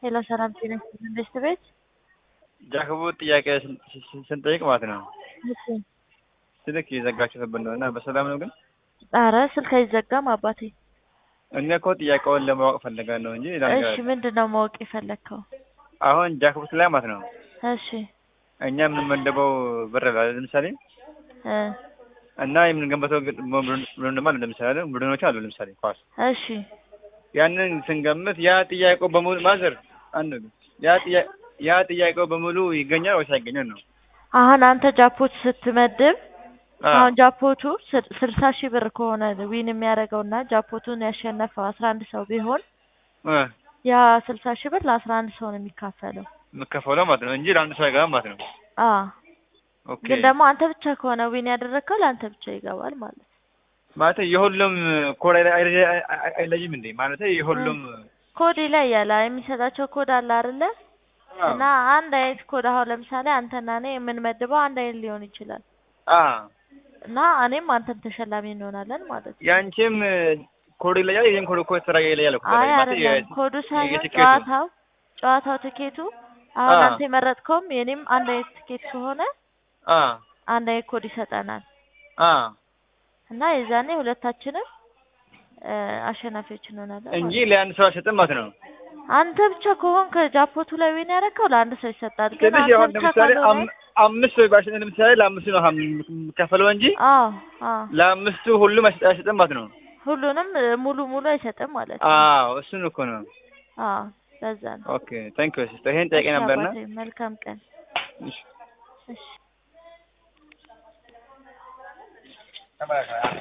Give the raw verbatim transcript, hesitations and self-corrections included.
ሄሎ ሰላም ጤና ይስጥልኝ ቤስት ቤት ጃክቦ ጥያቄ ስንጠይቅ ማለት ነው እሺ ስልክ የዘጋችሁበት ነው እና በሰላም ነው ግን? ኧረ ስልክ አይዘጋም አባቴ። እኔ እኮ ጥያቄውን ለማወቅ ፈልገን ነው እንጂ እሺ ምንድነው ማወቅ የፈለግከው? አሁን ጃክቦት ላይ ማለት ነው እሺ እኛ የምንመደበው ብር አለ ለምሳሌ እ እና የምንገንበተው ቡድን ማለት ለምሳሌ ቡድኖች አሉ ለምሳሌ ኳስ እሺ ያንን ስንገምት ያ ጥያቄው በሙሉ ማዘር አንዱ ያ ጥያቄ ያ ጥያቄው በሙሉ ይገኛል ወይስ አይገኛል ነው? አሁን አንተ ጃፖት ስትመድብ አሁን ጃፖቱ ስልሳ ሺህ ብር ከሆነ ዊን የሚያደርገውና ጃፖቱን ያሸነፈው አስራ አንድ ሰው ቢሆን እ ያ ስልሳ ሺህ ብር ለአስራ አንድ ሰው ነው የሚካፈለው የሚካፈለው ማለት ነው እንጂ ለአንድ ሰው አይገባም ማለት ነው። አዎ ኦኬ ግን ደግሞ አንተ ብቻ ከሆነ ዊን ያደረግከው ለአንተ ብቻ ይገባል ማለት ነው። ማለት የሁሉም ኮድ አይለይም እንዴ? ማለት የሁሉም ኮድ ይለያል። የሚሰጣቸው ኮድ አለ አይደለ? እና አንድ አይነት ኮድ አሁን ለምሳሌ አንተና እኔ የምንመድበው አንድ አይነት ሊሆን ይችላል። አ እና እኔም አንተም ተሸላሚ እንሆናለን ማለት ነው። ያንቺም ኮድ ይለያል የኔም ኮድ እኮ ስራ ይለያል እኮ አይ አይደለም ኮዱ ሳይሆን ጨዋታው ጨዋታው ትኬቱ አሁን አንተ የመረጥከውም የኔም አንድ አይነት ትኬት ከሆነ አ አንድ አይነት ኮድ ይሰጠናል። አ እና የዛኔ ሁለታችንም አሸናፊዎች እንሆናለን እንጂ ለአንድ ሰው አይሰጥም ማለት ነው። አንተ ብቻ ከሆንክ ጃፖቱ ላይ ዊን ያደረከው ለአንድ ሰው ይሰጣል። ግን ስለዚህ አሁን አንተ ብቻ ለምሳሌ ካልሆነ አምስት ሰው ባሽ ለምሳሌ ለአምስቱ ነው የሚከፈለው እንጂ አዎ አዎ ለአምስቱ ሁሉም አይሰጥም ማለት ነው። ሁሉንም ሙሉ ሙሉ አይሰጥም ማለት ነው። አዎ እሱን እኮ ነው። አዎ ለዛ ነው። ኦኬ ታንክ ዩ ሲስተር ይሄን ጠይቄ ነበርና መልካም ቀን። እሺ እሺ ተባረከ